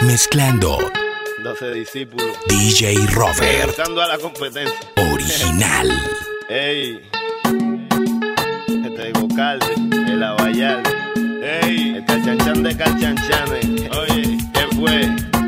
Mezclando 12 discípulos. DJ Robert. Buscando a la competencia. Original. Ey. Este es Gocalde, el Abayalde. Ey. El Calchanchan de Calchanchanes. Oye, ¿qué fue?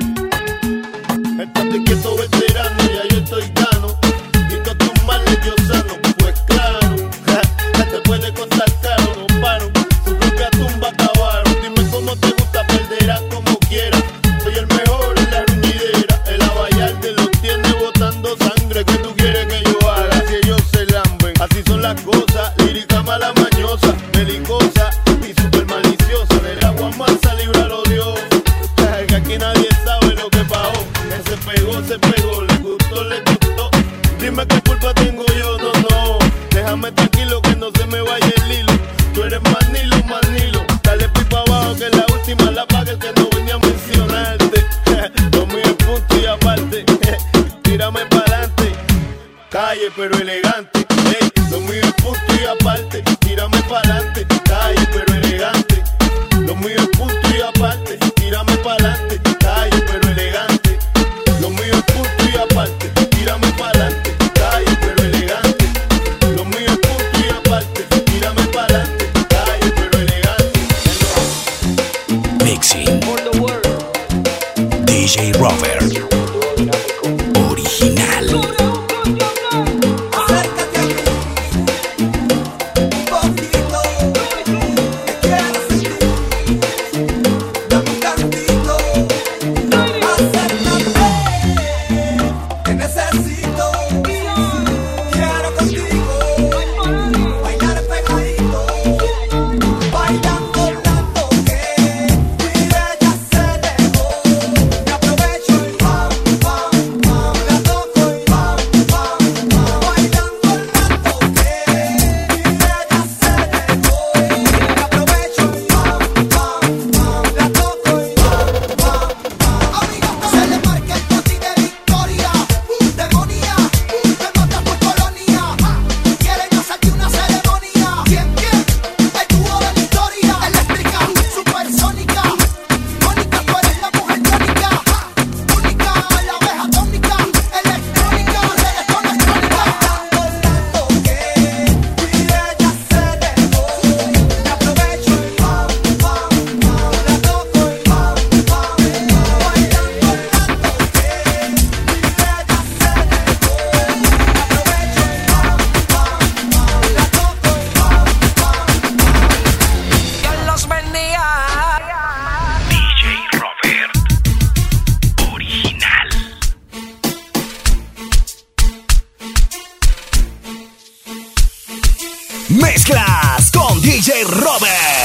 Estate quieto, veterano, ya yo estoy gano. Y todos tus males yo sano. Pues claro, ja, te puede costar caro, no paro. Su propia tumba acabaron. Dime cómo te gusta, perderás como quieras. Soy el mejor en la ruñidera. El Abayalde los tiene botando sangre. ¿Qué tú quieres que yo haga? Si ellos se lamben, así son las cosas. Lírica mala mañosa, belicosa y super maliciosa. Del agua mansa, líbralo Dios. Que aquí nadie sabe lo que pasó. Que se pegó, le gustó. Dime qué culpa tengo yo, no. Déjame tranquilo que no se me vaya el hilo. Tú eres manilo. Dale pipa abajo que la última la paga el que no venía a mencionarte. Lo mío es punto y aparte. Tírame pa'lante. Calle pero elegante. Hey, lo mío es punto y aparte. Tírame pa'lante. Calle pero elegante. Lo mío es punto y aparte. Tírame pa'lante. Calle pero elegante. Lo mío es punto y aparte. Tírame pa'lante. Calle pero elegante. Lo mío es punto y aparte. Tírame pa'lante. Calle pero elegante. Mixing DJ Robert. Original. Mezclas con DJ Robert.